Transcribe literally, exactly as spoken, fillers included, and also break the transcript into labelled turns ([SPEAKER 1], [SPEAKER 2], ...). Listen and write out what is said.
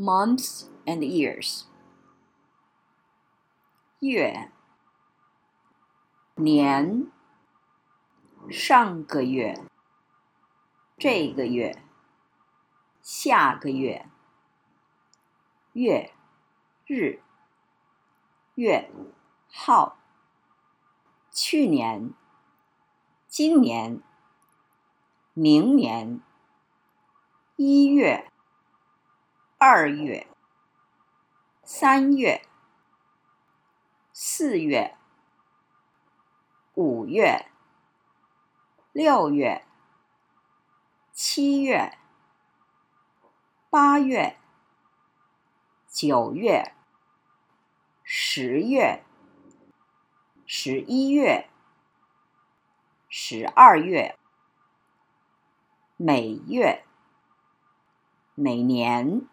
[SPEAKER 1] months and years. 月，年，上个月，这个月，下个月，月，日，月号，去年，今年，明年，一月，二月，三月，四月，五月，六月，七月，八月，九月，十月，十一月，十二月，每月，每年。